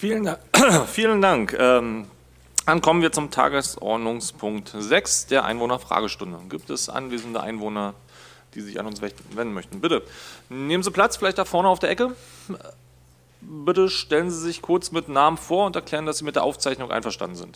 Vielen Dank. Vielen Dank. Dann kommen wir zum Tagesordnungspunkt 6, der Einwohnerfragestunde. Gibt es anwesende Einwohner, die sich an uns wenden möchten? Bitte nehmen Sie Platz, vielleicht da vorne auf der Ecke. Bitte stellen Sie sich kurz mit Namen vor und erklären, dass Sie mit der Aufzeichnung einverstanden sind.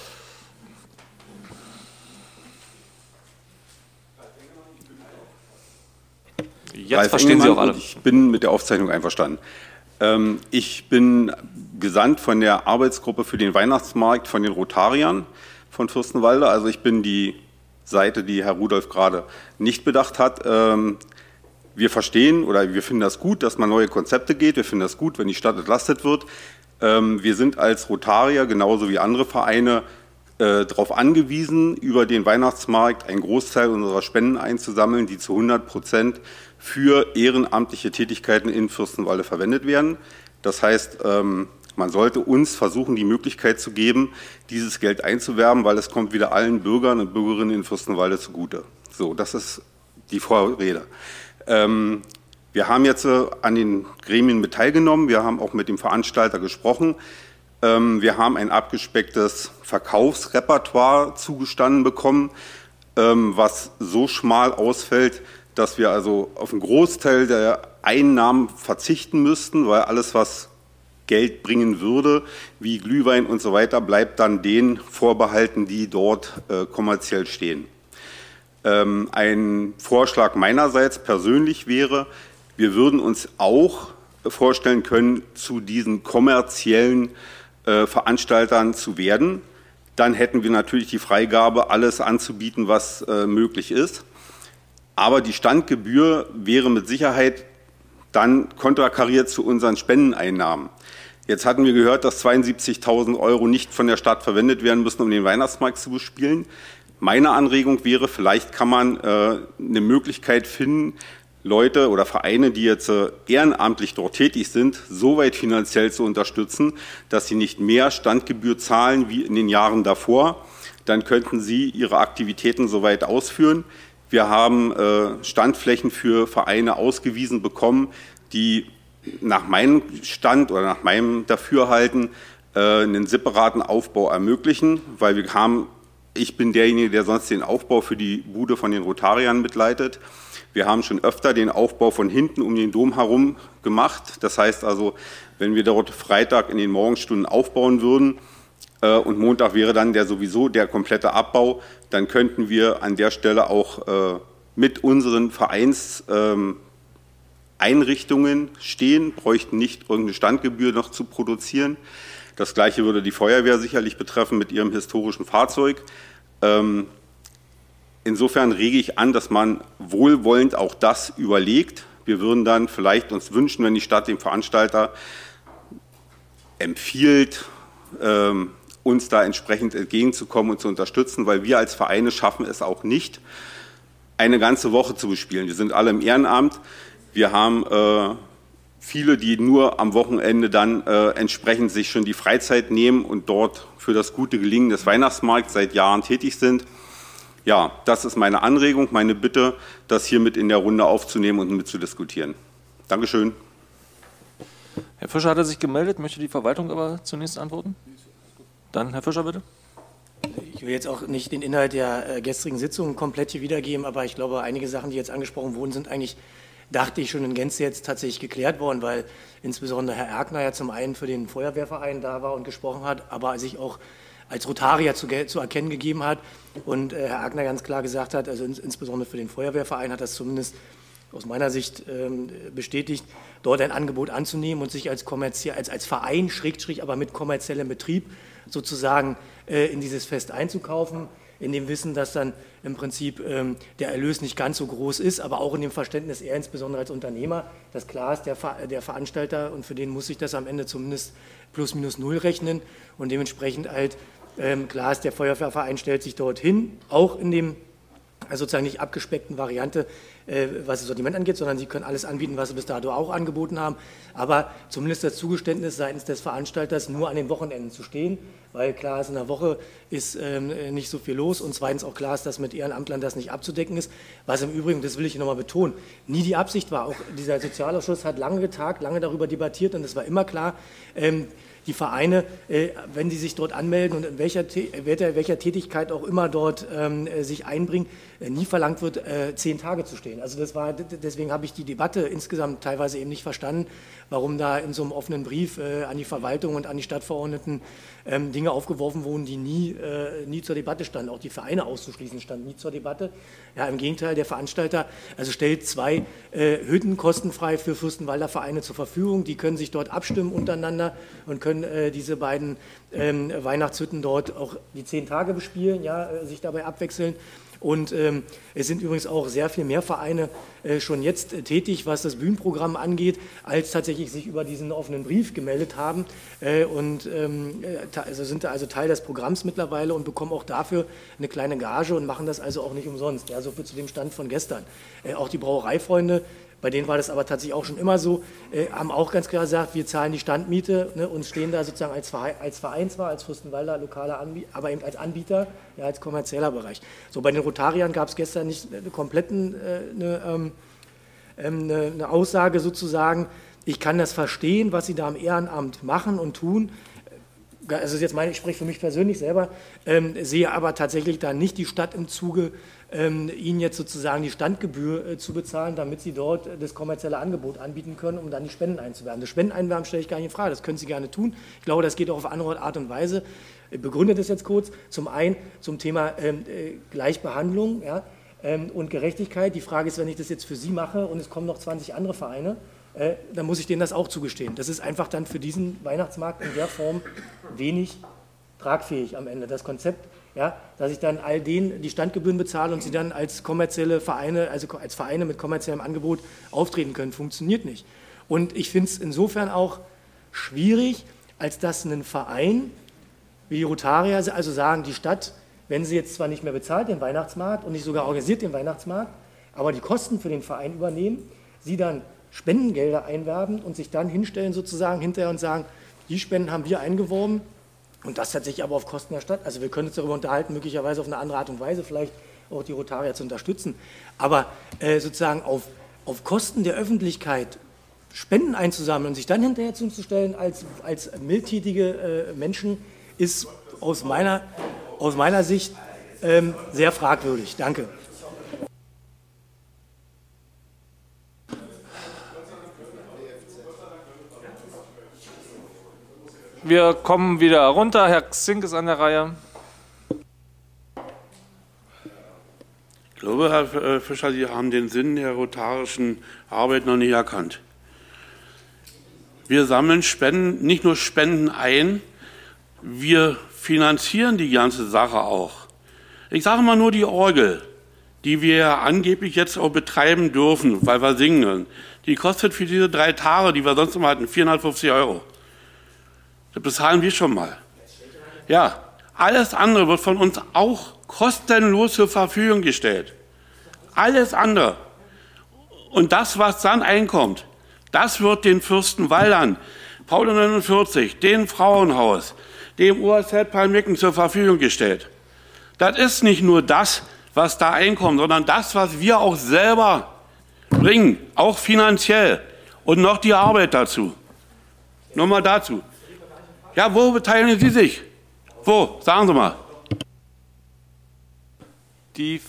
Jetzt verstehen Sie auch alle. Ich bin mit der Aufzeichnung einverstanden. Ich bin gesandt von der Arbeitsgruppe für den Weihnachtsmarkt von den Rotariern von Fürstenwalde. Also ich bin die Seite, die Herr Rudolph gerade nicht bedacht hat. Wir verstehen oder wir finden das gut, dass man neue Konzepte geht. Wir finden das gut, wenn die Stadt entlastet wird. Wir sind als Rotarier genauso wie andere Vereine darauf angewiesen, über den Weihnachtsmarkt einen Großteil unserer Spenden einzusammeln, die zu 100% für ehrenamtliche Tätigkeiten in Fürstenwalde verwendet werden. Das heißt, man sollte uns versuchen, die Möglichkeit zu geben, dieses Geld einzuwerben, weil es kommt wieder allen Bürgern und Bürgerinnen in Fürstenwalde zugute. So, das ist die Vorrede. Wir haben jetzt an den Gremien mit teilgenommen, wir haben auch mit dem Veranstalter gesprochen. Wir haben ein abgespecktes Verkaufsrepertoire zugestanden bekommen, was so schmal ausfällt, dass wir also auf einen Großteil der Einnahmen verzichten müssten, weil alles, was Geld bringen würde, wie Glühwein und so weiter, bleibt dann denen vorbehalten, die dort kommerziell stehen. Ein Vorschlag meinerseits persönlich wäre, wir würden uns auch vorstellen können, zu diesen kommerziellen Veranstaltern zu werden. Dann hätten wir natürlich die Freigabe, alles anzubieten, was möglich ist. Aber die Standgebühr wäre mit Sicherheit dann kontrakariert zu unseren Spendeneinnahmen. Jetzt hatten wir gehört, dass 72.000 € nicht von der Stadt verwendet werden müssen, um den Weihnachtsmarkt zu bespielen. Meine Anregung wäre, vielleicht kann man eine Möglichkeit finden, Leute oder Vereine, die jetzt ehrenamtlich dort tätig sind, so weit finanziell zu unterstützen, dass sie nicht mehr Standgebühr zahlen wie in den Jahren davor. Dann könnten sie ihre Aktivitäten soweit ausführen. Wir haben Standflächen für Vereine ausgewiesen bekommen, die nach meinem Stand oder nach meinem Dafürhalten einen separaten Aufbau ermöglichen, weil ich bin derjenige, der sonst den Aufbau für die Bude von den Rotariern mitleitet. Wir haben schon öfter den Aufbau von hinten um den Dom herum gemacht. Das heißt also, wenn wir dort Freitag in den Morgenstunden aufbauen würden und Montag wäre dann sowieso der komplette Abbau, dann könnten wir an der Stelle auch mit unseren Vereinseinrichtungen stehen, bräuchten nicht irgendeine Standgebühr noch zu produzieren. Das Gleiche würde die Feuerwehr sicherlich betreffen mit ihrem historischen Fahrzeug. Insofern rege ich an, dass man wohlwollend auch das überlegt. Wir würden dann vielleicht uns wünschen, wenn die Stadt dem Veranstalter empfiehlt, uns da entsprechend entgegenzukommen und zu unterstützen, weil wir als Vereine schaffen es auch nicht, eine ganze Woche zu bespielen. Wir sind alle im Ehrenamt. Wir haben viele, die nur am Wochenende dann entsprechend sich schon die Freizeit nehmen und dort für das gute Gelingen des Weihnachtsmarkts seit Jahren tätig sind. Ja, das ist meine Anregung, meine Bitte, das hier mit in der Runde aufzunehmen und mitzudiskutieren. Dankeschön. Herr Fischer hatte sich gemeldet, möchte die Verwaltung aber zunächst antworten? Dann Herr Fischer, bitte. Ich will jetzt auch nicht den Inhalt der gestrigen Sitzung komplett hier wiedergeben, aber ich glaube, einige Sachen, die jetzt angesprochen wurden, sind eigentlich, dachte ich, schon in Gänze jetzt tatsächlich geklärt worden, weil insbesondere Herr Erkner ja zum einen für den Feuerwehrverein da war und gesprochen hat, aber sich auch als Rotarier zu erkennen gegeben hat und Herr Erkner ganz klar gesagt hat, also insbesondere für den Feuerwehrverein hat das zumindest aus meiner Sicht bestätigt, dort ein Angebot anzunehmen und sich als Verein, aber mit kommerziellem Betrieb sozusagen in dieses Fest einzukaufen, in dem Wissen, dass dann im Prinzip der Erlös nicht ganz so groß ist, aber auch in dem Verständnis, er insbesondere als Unternehmer, dass klar ist, der Veranstalter und für den muss sich das am Ende zumindest plus minus null rechnen und dementsprechend halt klar ist, der Feuerwehrverein stellt sich dorthin, auch in dem sozusagen nicht abgespeckten Variante, was das Sortiment angeht, sondern sie können alles anbieten, was sie bis dato auch angeboten haben, aber zumindest das Zugeständnis seitens des Veranstalters nur an den Wochenenden zu stehen, weil klar ist, in der Woche ist nicht so viel los und zweitens auch klar ist, dass mit Ehrenamtlern das nicht abzudecken ist, was im Übrigen, das will ich nochmal betonen, nie die Absicht war. Auch dieser Sozialausschuss hat lange getagt, lange darüber debattiert und es war immer klar, die Vereine, wenn sie sich dort anmelden und in welcher Tätigkeit auch immer dort sich einbringen, nie verlangt wird, 10 Tage zu stehen. Also deswegen habe ich die Debatte insgesamt teilweise eben nicht verstanden, warum da in so einem offenen Brief an die Verwaltung und an die Stadtverordneten Dinge aufgeworfen wurden, die nie zur Debatte standen. Auch die Vereine auszuschließen stand nie zur Debatte. Ja, im Gegenteil, der Veranstalter stellt 2 Hütten kostenfrei für Fürstenwalder Vereine zur Verfügung. Die können sich dort abstimmen untereinander und können diese beiden Weihnachtshütten dort auch die 10 Tage bespielen, ja, sich dabei abwechseln. Und es sind übrigens auch sehr viel mehr Vereine schon jetzt tätig, was das Bühnenprogramm angeht, als tatsächlich sich über diesen offenen Brief gemeldet haben sind also Teil des Programms mittlerweile und bekommen auch dafür eine kleine Gage und machen das also auch nicht umsonst. Ja, so viel zu dem Stand von gestern. Auch die Brauereifreunde, bei denen war das aber tatsächlich auch schon immer so, haben auch ganz klar gesagt, wir zahlen die Standmiete, ne, und stehen da sozusagen als Verein zwar, als Fürstenwalder lokaler Anbieter, aber eben als Anbieter, ja, als kommerzieller Bereich. So, bei den Rotariern gab es gestern nicht eine Aussage sozusagen, ich kann das verstehen, was sie da im Ehrenamt machen und tun. Also ich spreche für mich persönlich selber, sehe aber tatsächlich da nicht die Stadt im Zuge, ihnen jetzt sozusagen die Standgebühr zu bezahlen, damit sie dort das kommerzielle Angebot anbieten können, um dann die Spenden einzuwerben. Das Spendeneinwerben stelle ich gar nicht in Frage, das können Sie gerne tun. Ich glaube, das geht auch auf andere Art und Weise. Ich begründe das jetzt kurz. Zum einen zum Thema Gleichbehandlung, ja, und Gerechtigkeit. Die Frage ist, wenn ich das jetzt für Sie mache und es kommen noch 20 andere Vereine, dann muss ich denen das auch zugestehen. Das ist einfach dann für diesen Weihnachtsmarkt in der Form wenig tragfähig am Ende. Das Konzept, ja, dass ich dann all denen die Standgebühren bezahle und sie dann als kommerzielle Vereine, also als Vereine mit kommerziellem Angebot auftreten können, funktioniert nicht. Und ich finde es insofern auch schwierig, als dass ein Verein wie die Rotarier also sagen, die Stadt, wenn sie jetzt zwar nicht mehr bezahlt den Weihnachtsmarkt und nicht sogar organisiert den Weihnachtsmarkt, aber die Kosten für den Verein übernehmen, sie dann Spendengelder einwerben und sich dann hinstellen sozusagen hinterher und sagen, die Spenden haben wir eingeworben und das tatsächlich aber auf Kosten der Stadt. Also wir können uns darüber unterhalten, möglicherweise auf eine andere Art und Weise vielleicht auch die Rotarier zu unterstützen, aber sozusagen auf Kosten der Öffentlichkeit Spenden einzusammeln und sich dann hinterher zuzustellen als mildtätige Menschen, ist aus meiner Sicht sehr fragwürdig. Danke. Wir kommen wieder runter. Herr Xink ist an der Reihe. Ich glaube, Herr Fischer, Sie haben den Sinn der rotarischen Arbeit noch nicht erkannt. Wir sammeln Spenden, nicht nur Spenden ein, wir finanzieren die ganze Sache auch. Ich sage mal nur die Orgel, die wir angeblich jetzt auch betreiben dürfen, weil wir singen. Die kostet für diese 3 Tage, die wir sonst immer hatten, 450 €. Das bezahlen wir schon mal. Ja, alles andere wird von uns auch kostenlos zur Verfügung gestellt. Alles andere. Und das, was dann einkommt, das wird den Fürstenwaldern, Paul 49, dem Frauenhaus, dem OAZ Palmwicken zur Verfügung gestellt. Das ist nicht nur das, was da einkommt, sondern das, was wir auch selber bringen, auch finanziell und noch die Arbeit dazu. Nochmal dazu. Ja, wo beteiligen Sie sich? Wo? Sagen Sie mal. Die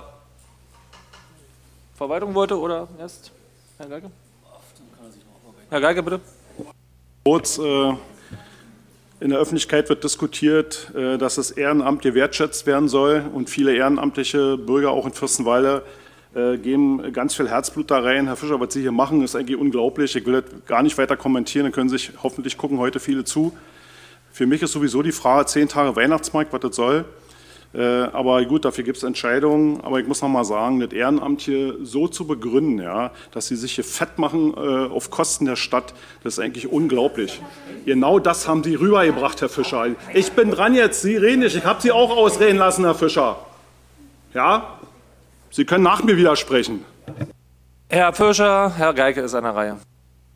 Verwaltung wollte oder erst Herr Geige? Herr Geige, bitte. Kurz, in der Öffentlichkeit wird diskutiert, dass das Ehrenamt gewertschätzt werden soll und viele ehrenamtliche Bürger auch in Fürstenwalde geben ganz viel Herzblut da rein. Herr Fischer, was Sie hier machen, ist eigentlich unglaublich. Ich will das gar nicht weiter kommentieren, dann können sich hoffentlich gucken heute viele zu. Für mich ist sowieso die Frage 10 Tage Weihnachtsmarkt, was das soll. Aber gut, dafür gibt es Entscheidungen. Aber ich muss noch mal sagen, das Ehrenamt hier so zu begründen, ja, dass sie sich hier fett machen auf Kosten der Stadt, das ist eigentlich unglaublich. Genau das haben Sie rübergebracht, Herr Fischer. Ich bin dran jetzt, Sie reden nicht. Ich habe Sie auch ausreden lassen, Herr Fischer. Ja, Sie können nach mir widersprechen. Herr Fischer, Herr Geige ist an der Reihe.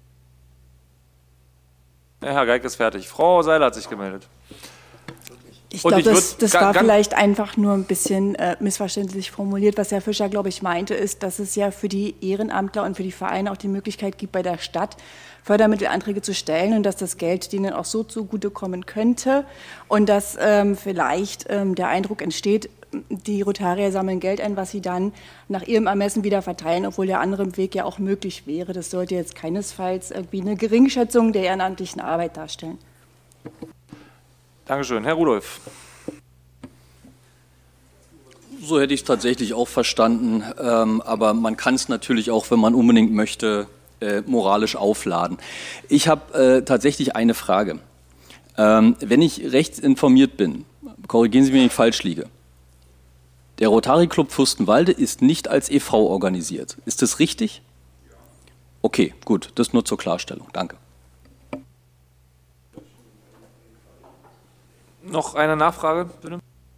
Herr Geige ist fertig. Frau Seiler hat sich gemeldet. Ich glaube, das war vielleicht einfach nur ein bisschen missverständlich formuliert. Was Herr Fischer, glaube ich, meinte, ist, dass es ja für die Ehrenamtler und für die Vereine auch die Möglichkeit gibt, bei der Stadt Fördermittelanträge zu stellen und dass das Geld denen auch so zugutekommen könnte und dass vielleicht der Eindruck entsteht, die Rotarier sammeln Geld ein, was sie dann nach ihrem Ermessen wieder verteilen, obwohl der andere Weg ja auch möglich wäre. Das sollte jetzt keinesfalls irgendwie eine Geringschätzung der ehrenamtlichen Arbeit darstellen. Dankeschön. Herr Rudolph. So hätte ich es tatsächlich auch verstanden, aber man kann es natürlich auch, wenn man unbedingt möchte, moralisch aufladen. Ich habe tatsächlich eine Frage. Wenn ich recht informiert bin, korrigieren Sie mich, wenn ich falsch liege, der Rotary Club Fürstenwalde ist nicht als e.V. organisiert. Ist das richtig? Okay, gut, das nur zur Klarstellung. Danke. Noch eine Nachfrage, bitte?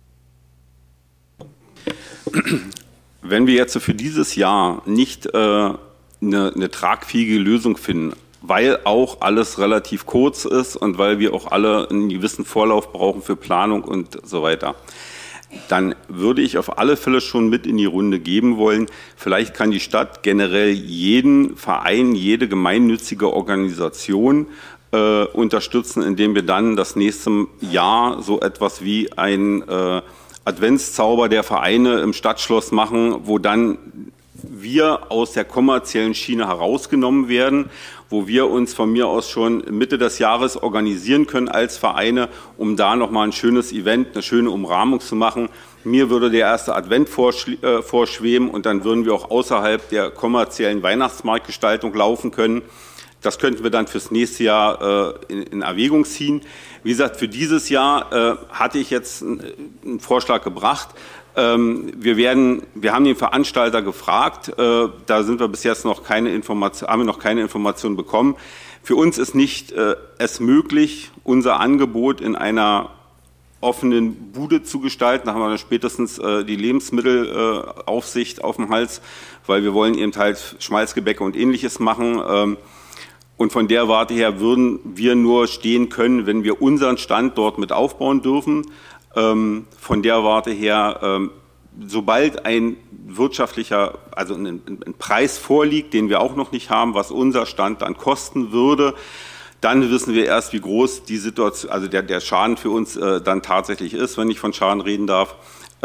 Wenn wir jetzt für dieses Jahr nicht eine tragfähige Lösung finden, weil auch alles relativ kurz ist und weil wir auch alle einen gewissen Vorlauf brauchen für Planung und so weiter, dann würde ich auf alle Fälle schon mit in die Runde geben wollen. Vielleicht kann die Stadt generell jeden Verein, jede gemeinnützige Organisation unterstützen, indem wir dann das nächste Jahr so etwas wie ein Adventszauber der Vereine im Stadtschloss machen, wo dann wir aus der kommerziellen Schiene herausgenommen werden, wo wir uns von mir aus schon Mitte des Jahres organisieren können als Vereine, um da nochmal ein schönes Event, eine schöne Umrahmung zu machen. Mir würde der erste Advent vorschweben und dann würden wir auch außerhalb der kommerziellen Weihnachtsmarktgestaltung laufen können. Das könnten wir dann fürs nächste Jahr in Erwägung ziehen. Wie gesagt, für dieses Jahr hatte ich jetzt einen Vorschlag gebracht. Wir haben den Veranstalter gefragt, da sind wir bis jetzt noch haben wir noch keine Informationen bekommen. Für uns ist nicht es möglich, unser Angebot in einer offenen Bude zu gestalten. Da haben wir dann spätestens die Lebensmittelaufsicht auf dem Hals, weil wir wollen eben halt Schmalzgebäcke und Ähnliches machen. Und von der Warte her würden wir nur stehen können, wenn wir unseren Stand dort mit aufbauen dürfen. Von der Warte her, sobald ein wirtschaftlicher, also ein Preis vorliegt, den wir auch noch nicht haben, was unser Stand dann kosten würde, dann wissen wir erst, wie groß die Situation, also der Schaden für uns dann tatsächlich ist, wenn ich von Schaden reden darf.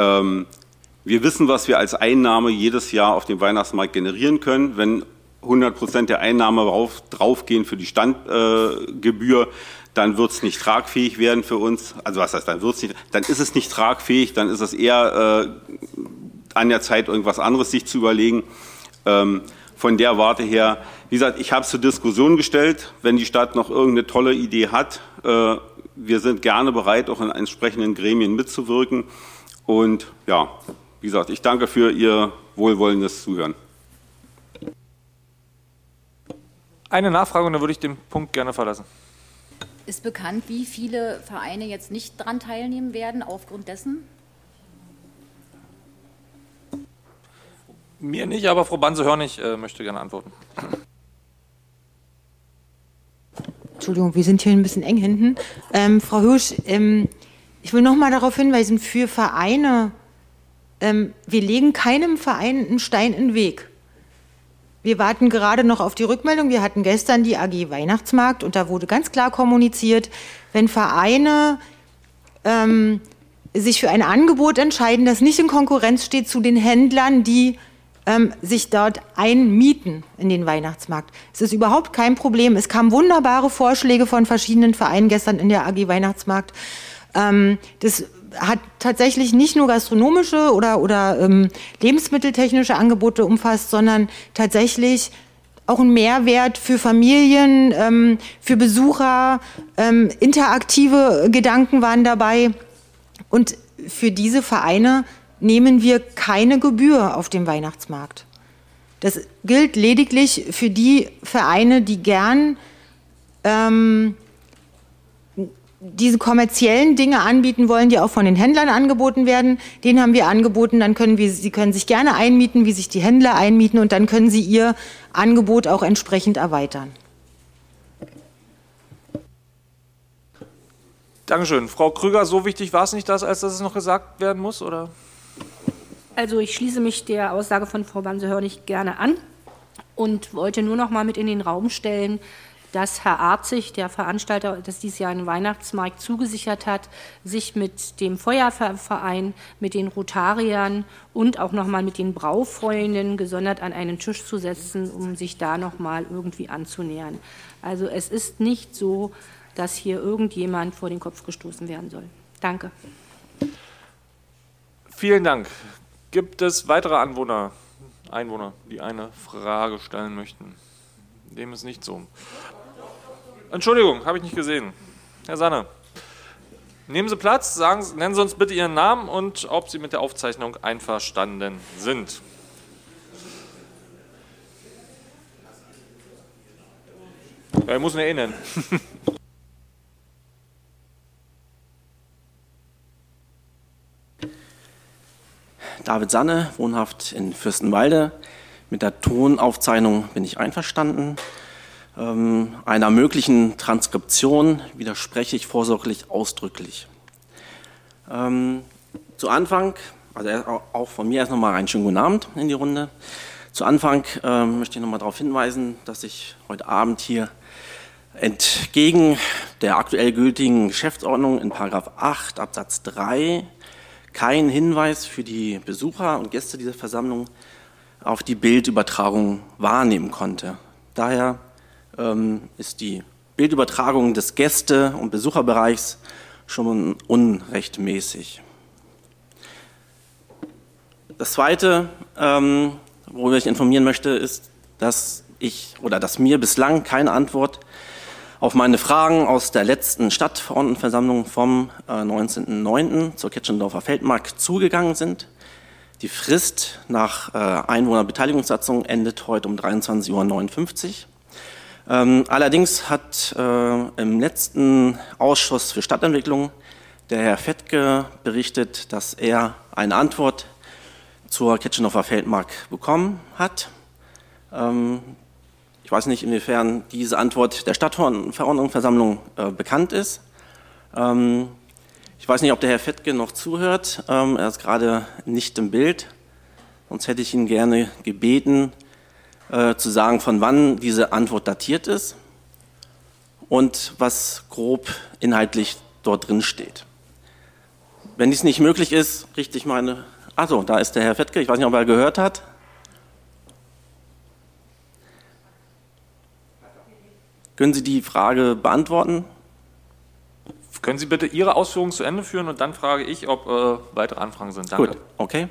Wir wissen, was wir als Einnahme jedes Jahr auf dem Weihnachtsmarkt generieren können. Wenn 100% der Einnahme draufgehen für die Standgebühr, dann wird es nicht tragfähig werden für uns. Also was heißt, dann ist es nicht tragfähig, dann ist es eher an der Zeit, irgendwas anderes sich zu überlegen. Von der Warte her, wie gesagt, ich habe es zur Diskussion gestellt, wenn die Stadt noch irgendeine tolle Idee hat. Wir sind gerne bereit, auch in entsprechenden Gremien mitzuwirken. Und ja, wie gesagt, ich danke für Ihr wohlwollendes Zuhören. Eine Nachfrage und dann würde ich den Punkt gerne verlassen. Ist bekannt, wie viele Vereine jetzt nicht daran teilnehmen werden aufgrund dessen? Mir nicht, aber Frau Banse-Hörnig möchte gerne antworten. Entschuldigung, wir sind hier ein bisschen eng hinten. Frau Hirsch, ich will noch mal darauf hinweisen, für Vereine, wir legen keinem Verein einen Stein in den Weg. Wir warten gerade noch auf die Rückmeldung. Wir hatten gestern die AG Weihnachtsmarkt und da wurde ganz klar kommuniziert, wenn Vereine sich für ein Angebot entscheiden, das nicht in Konkurrenz steht zu den Händlern, die sich dort einmieten in den Weihnachtsmarkt. Es ist überhaupt kein Problem. Es kamen wunderbare Vorschläge von verschiedenen Vereinen gestern in der AG Weihnachtsmarkt. Das hat tatsächlich nicht nur gastronomische oder lebensmitteltechnische Angebote umfasst, sondern tatsächlich auch einen Mehrwert für Familien, für Besucher, interaktive Gedanken waren dabei. Und für diese Vereine nehmen wir keine Gebühr auf dem Weihnachtsmarkt. Das gilt lediglich für die Vereine, die gern diese kommerziellen Dinge anbieten wollen, die auch von den Händlern angeboten werden. Den haben wir angeboten, dann Sie können sich gerne einmieten, wie sich die Händler einmieten und dann können Sie Ihr Angebot auch entsprechend erweitern. Dankeschön. Frau Krüger, so wichtig war es nicht, als dass es noch gesagt werden muss, oder? Also ich schließe mich der Aussage von Frau Banse-Hörnig gerne an und wollte nur noch mal mit in den Raum stellen, dass Herr Arzig, der Veranstalter des diesjährigen Weihnachtsmarkt, zugesichert hat, sich mit dem Feuerwehrverein, mit den Rotariern und auch noch mal mit den Braufreunden gesondert an einen Tisch zu setzen, um sich da noch mal irgendwie anzunähern. Also es ist nicht so, dass hier irgendjemand vor den Kopf gestoßen werden soll. Danke. Vielen Dank. Gibt es weitere Einwohner, die eine Frage stellen möchten? Dem ist nicht so. Entschuldigung, habe ich nicht gesehen. Herr Sanne, nehmen Sie Platz, nennen Sie uns bitte Ihren Namen und ob Sie mit der Aufzeichnung einverstanden sind. Ja, ich muss ihn ja eh nennen. David Sanne, wohnhaft in Fürstenwalde. Mit der Tonaufzeichnung bin ich einverstanden. Einer möglichen Transkription widerspreche ich vorsorglich ausdrücklich. Zu Anfang, also auch von mir erst nochmal einen schönen guten Abend in die Runde. Zu Anfang möchte ich nochmal darauf hinweisen, dass ich heute Abend hier entgegen der aktuell gültigen Geschäftsordnung in § 8 Absatz 3 keinen Hinweis für die Besucher und Gäste dieser Versammlung auf die Bildübertragung wahrnehmen konnte. Daher ist die Bildübertragung des Gäste- und Besucherbereichs schon unrechtmäßig. Das Zweite, worüber ich informieren möchte, ist, dass mir bislang keine Antwort auf meine Fragen aus der letzten Stadtverordnetenversammlung vom 19.09. zur Ketschendorfer Feldmark zugegangen sind. Die Frist nach Einwohnerbeteiligungssatzung endet heute um 23:59 Uhr. Allerdings hat im letzten Ausschuss für Stadtentwicklung der Herr Fettke berichtet, dass er eine Antwort zur Ketschendorfer Feldmark bekommen hat. Ich weiß nicht, inwiefern diese Antwort der Stadtverordnetenversammlung bekannt ist. Ich weiß nicht, ob der Herr Fettke noch zuhört. Er ist gerade nicht im Bild. Sonst hätte ich ihn gerne gebeten, zu sagen, von wann diese Antwort datiert ist und was grob inhaltlich dort drin steht. Wenn dies nicht möglich ist, richte ich meine... Achso, da ist der Herr Fettke. Ich weiß nicht, ob er gehört hat. Können Sie die Frage beantworten? Können Sie bitte Ihre Ausführungen zu Ende führen und dann frage ich, ob weitere Anfragen sind. Danke. Gut, okay.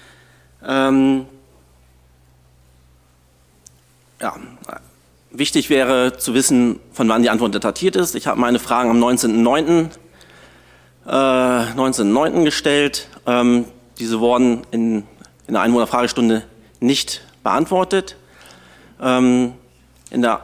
Ja, wichtig wäre zu wissen, von wann die Antwort datiert ist. Ich habe meine Fragen am 19.09. Gestellt. Diese wurden in der Einwohnerfragestunde nicht beantwortet. In der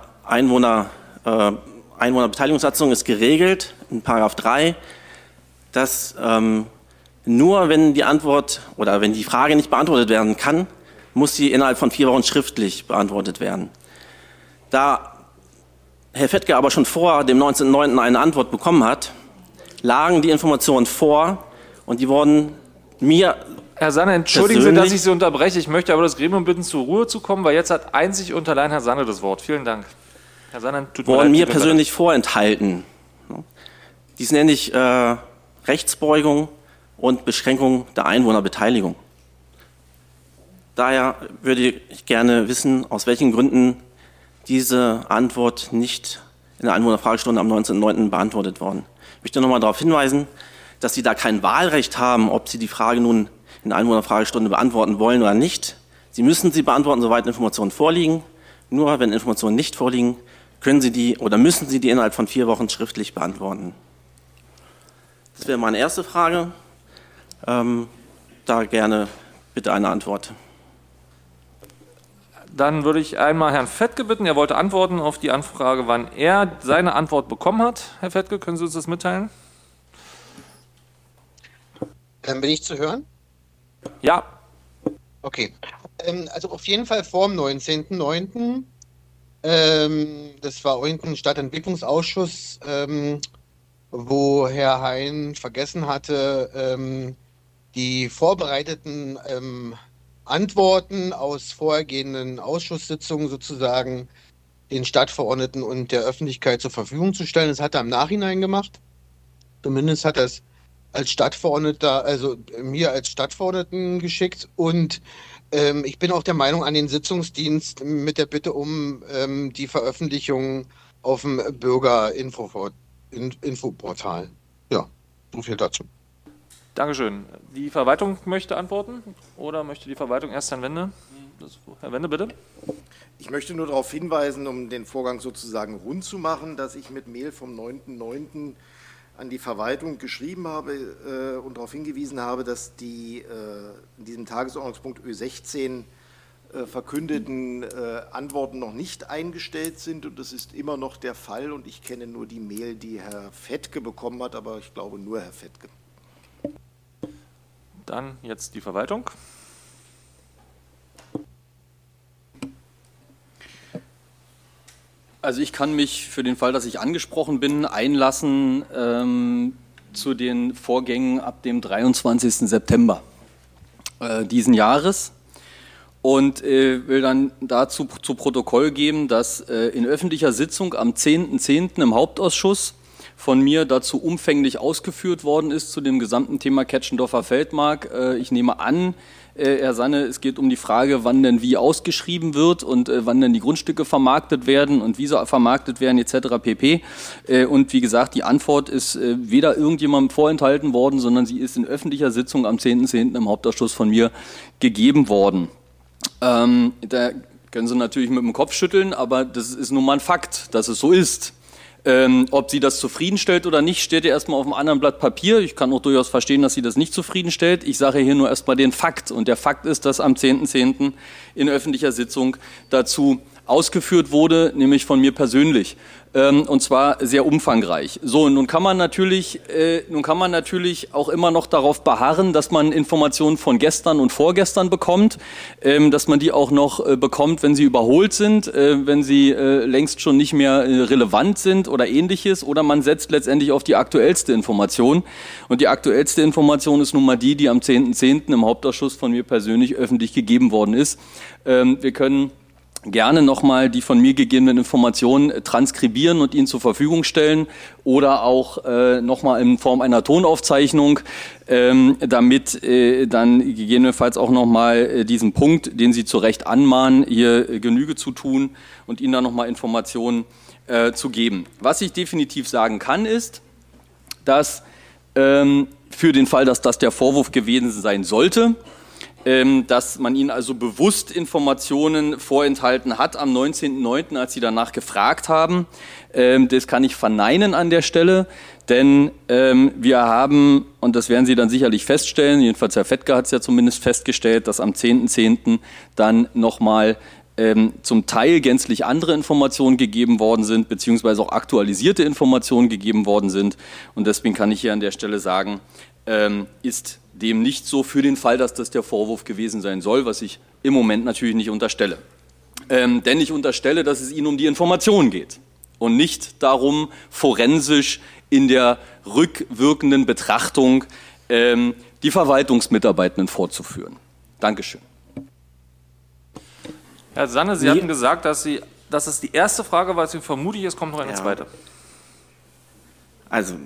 Einwohnerbeteiligungssatzung ist geregelt, in § 3, dass nur wenn die Antwort oder wenn die Frage nicht beantwortet werden kann, muss sie innerhalb von 4 Wochen schriftlich beantwortet werden. Da Herr Fettke aber schon vor dem 19.09. eine Antwort bekommen hat, lagen die Informationen vor und die wurden mir... Herr Sanne, entschuldigen Sie, dass ich Sie unterbreche. Ich möchte aber das Gremium bitten, zur Ruhe zu kommen, weil jetzt hat einzig und allein Herr Sanne das Wort. Vielen Dank. Herr Sanne, wurden mir persönlich vorenthalten. Dies nenne ich Rechtsbeugung und Beschränkung der Einwohnerbeteiligung. Daher würde ich gerne wissen, aus welchen Gründen diese Antwort nicht in der Einwohnerfragestunde am 19.09. beantwortet worden. Ich möchte noch einmal darauf hinweisen, dass Sie da kein Wahlrecht haben, ob Sie die Frage nun in der Einwohnerfragestunde beantworten wollen oder nicht. Sie müssen sie beantworten, soweit Informationen vorliegen. Nur wenn Informationen nicht vorliegen, können Sie die oder müssen Sie die innerhalb von 4 Wochen schriftlich beantworten. Das wäre meine erste Frage. Da gerne bitte eine Antwort. Dann würde ich einmal Herrn Fettke bitten, er wollte antworten auf die Anfrage, wann er seine Antwort bekommen hat. Herr Fettke, können Sie uns das mitteilen? Bin ich zu hören? Ja. Okay. Also auf jeden Fall vor dem 19.09. Das war irgendein Stadtentwicklungsausschuss, wo Herr Hein vergessen hatte, die vorbereiteten Antworten aus vorhergehenden Ausschusssitzungen sozusagen den Stadtverordneten und der Öffentlichkeit zur Verfügung zu stellen. Das hat er im Nachhinein gemacht. Zumindest hat er es als Stadtverordneter, also mir als Stadtverordneten geschickt. Und ich bin auch der Meinung an den Sitzungsdienst mit der Bitte um die Veröffentlichung auf dem Bürgerinfoportal. Ja, so viel dazu. Dankeschön. Die Verwaltung möchte antworten oder möchte die Verwaltung erst Herrn Wende? Herr Wende, bitte. Ich möchte nur darauf hinweisen, um den Vorgang sozusagen rund zu machen, dass ich mit Mail vom 9.9. an die Verwaltung geschrieben habe und darauf hingewiesen habe, dass die in diesem Tagesordnungspunkt Ö16 verkündeten Antworten noch nicht eingestellt sind, und das ist immer noch der Fall, und ich kenne nur die Mail, die Herr Fettke bekommen hat, aber ich glaube nur Herr Fettke. Dann jetzt die Verwaltung. Also ich kann mich für den Fall, dass ich angesprochen bin, einlassen zu den Vorgängen ab dem 23. September diesen Jahres und will dann dazu zu Protokoll geben, dass in öffentlicher Sitzung am 10.10. im Hauptausschuss von mir dazu umfänglich ausgeführt worden ist zu dem gesamten Thema Ketschendorfer Feldmark. Ich nehme an, Herr Sanne, es geht um die Frage, wann denn wie ausgeschrieben wird und wann denn die Grundstücke vermarktet werden und wie sie vermarktet werden etc. pp. Und wie gesagt, die Antwort ist weder irgendjemandem vorenthalten worden, sondern sie ist in öffentlicher Sitzung am 10.10. im Hauptausschuss von mir gegeben worden. Da können Sie natürlich mit dem Kopf schütteln, aber das ist nun mal ein Fakt, dass es so ist. Ob Sie das zufriedenstellt oder nicht, steht ja erstmal auf einem anderen Blatt Papier. Ich kann auch durchaus verstehen, dass Sie das nicht zufriedenstellt. Ich sage hier nur erstmal den Fakt. Und der Fakt ist, dass am 10.10. in öffentlicher Sitzung dazu ausgeführt wurde, nämlich von mir persönlich. Und zwar sehr umfangreich. So, nun kann man natürlich auch immer noch darauf beharren, dass man Informationen von gestern und vorgestern bekommt, dass man die auch noch bekommt, wenn sie überholt sind, wenn sie längst schon nicht mehr relevant sind oder ähnliches, oder man setzt letztendlich auf die aktuellste Information. Und die aktuellste Information ist nun mal die am 10.10. im Hauptausschuss von mir persönlich öffentlich gegeben worden ist. Wir können gerne nochmal die von mir gegebenen Informationen transkribieren und Ihnen zur Verfügung stellen oder auch nochmal in Form einer Tonaufzeichnung, damit dann gegebenenfalls auch nochmal diesen Punkt, den Sie zu Recht anmahnen, hier Genüge zu tun und Ihnen dann nochmal Informationen zu geben. Was ich definitiv sagen kann, ist, dass für den Fall, dass das der Vorwurf gewesen sein sollte, dass man ihnen also bewusst Informationen vorenthalten hat am 19.09., als sie danach gefragt haben. Das kann ich verneinen an der Stelle, denn wir haben, und das werden Sie dann sicherlich feststellen, jedenfalls Herr Fettke hat es ja zumindest festgestellt, dass am 10.10. dann nochmal zum Teil gänzlich andere Informationen gegeben worden sind, beziehungsweise auch aktualisierte Informationen gegeben worden sind. Und deswegen kann ich hier an der Stelle sagen, ist dem nicht so für den Fall, dass das der Vorwurf gewesen sein soll, was ich im Moment natürlich nicht unterstelle. Denn ich unterstelle, dass es Ihnen um die Information geht und nicht darum, forensisch in der rückwirkenden Betrachtung die Verwaltungsmitarbeitenden fortzuführen. Dankeschön. Herr Sanne, Sie hatten gesagt, dass es die erste Frage war, deswegen vermute ich, es kommt noch eine zweite. Also,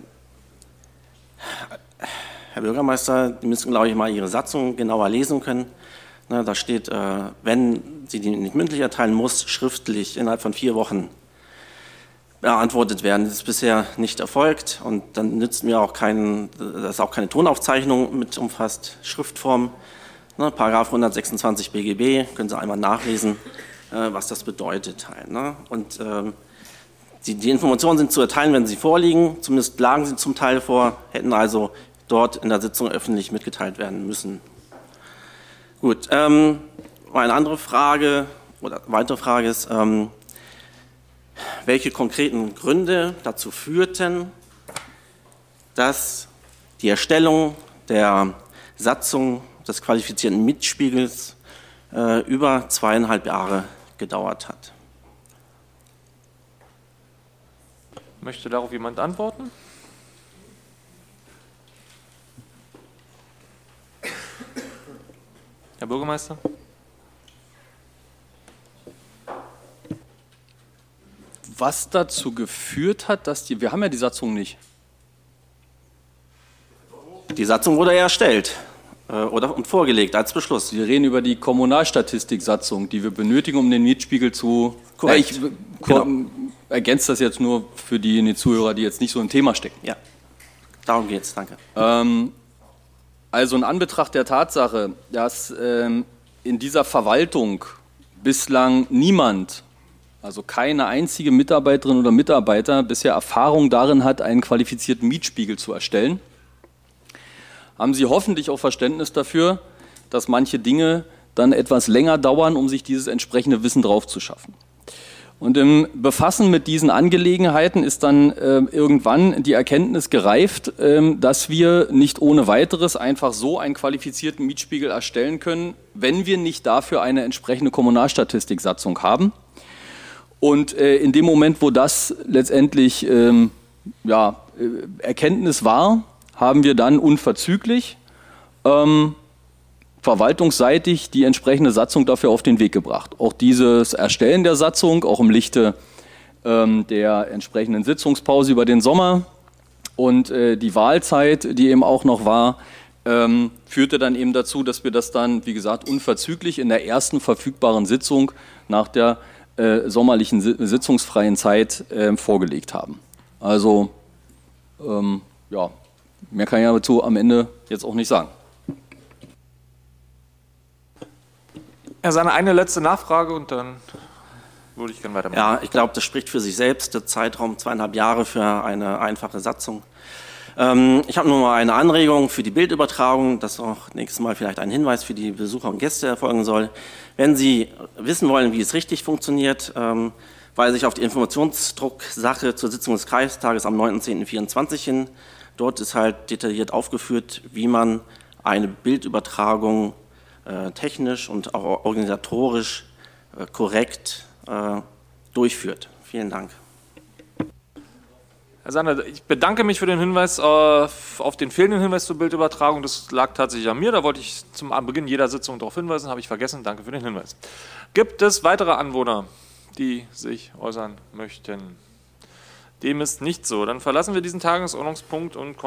Herr Bürgermeister, Sie müssen, glaube ich, mal Ihre Satzung genauer lesen können. Da steht, wenn Sie die nicht mündlich erteilen, muss schriftlich innerhalb von 4 Wochen beantwortet werden. Das ist bisher nicht erfolgt, und dann nützt mir auch dass auch keine Tonaufzeichnung mit umfasst, Schriftform. Paragraph 126 BGB, können Sie einmal nachlesen, was das bedeutet. Und die Informationen sind zu erteilen, wenn sie vorliegen, zumindest lagen sie zum Teil vor, hätten also dort in der Sitzung öffentlich mitgeteilt werden müssen. Gut, eine andere Frage oder weitere Frage ist, welche konkreten Gründe dazu führten, dass die Erstellung der Satzung des qualifizierten Mitspiegels über 2,5 Jahre gedauert hat. Möchte darauf jemand antworten? Herr Bürgermeister? Was dazu geführt hat, dass wir haben ja die Satzung nicht. Die Satzung wurde ja erstellt und vorgelegt als Beschluss. Wir reden über die Kommunalstatistik-Satzung, die wir benötigen, um den Mietspiegel zu... Korrekt. Ergänze das jetzt nur für die Zuhörer, die jetzt nicht so im Thema stecken. Ja, darum geht's, danke. Also in Anbetracht der Tatsache, dass in dieser Verwaltung bislang niemand, also keine einzige Mitarbeiterin oder Mitarbeiter bisher Erfahrung darin hat, einen qualifizierten Mietspiegel zu erstellen, haben Sie hoffentlich auch Verständnis dafür, dass manche Dinge dann etwas länger dauern, um sich dieses entsprechende Wissen drauf zu schaffen. Und im Befassen mit diesen Angelegenheiten ist dann irgendwann die Erkenntnis gereift, dass wir nicht ohne weiteres einfach so einen qualifizierten Mietspiegel erstellen können, wenn wir nicht dafür eine entsprechende Kommunalstatistik-Satzung haben. Und in dem Moment, wo das letztendlich Erkenntnis war, haben wir dann unverzüglich verwaltungsseitig die entsprechende Satzung dafür auf den Weg gebracht. Auch dieses Erstellen der Satzung, auch im Lichte der entsprechenden Sitzungspause über den Sommer und die Wahlzeit, die eben auch noch war, führte dann eben dazu, dass wir das dann, wie gesagt, unverzüglich in der ersten verfügbaren Sitzung nach der sommerlichen sitzungsfreien Zeit vorgelegt haben. Also, mehr kann ich dazu am Ende jetzt auch nicht sagen. Herr Sanner, eine letzte Nachfrage und dann würde ich gerne weitermachen. Ja, ich glaube, das spricht für sich selbst, der Zeitraum 2,5 Jahre für eine einfache Satzung. Ich habe nur mal eine Anregung für die Bildübertragung, dass auch nächstes Mal vielleicht ein Hinweis für die Besucher und Gäste erfolgen soll. Wenn Sie wissen wollen, wie es richtig funktioniert, weise ich auf die Informationsdrucksache zur Sitzung des Kreistages am 9.10.24 hin. Dort ist halt detailliert aufgeführt, wie man eine Bildübertragung technisch und auch organisatorisch korrekt durchführt. Vielen Dank. Herr Sander, ich bedanke mich für den Hinweis auf den fehlenden Hinweis zur Bildübertragung. Das lag tatsächlich an mir. Da wollte ich zum Beginn jeder Sitzung darauf hinweisen, habe ich vergessen. Danke für den Hinweis. Gibt es weitere Anwohner, die sich äußern möchten? Dem ist nicht so. Dann verlassen wir diesen Tagesordnungspunkt und kommen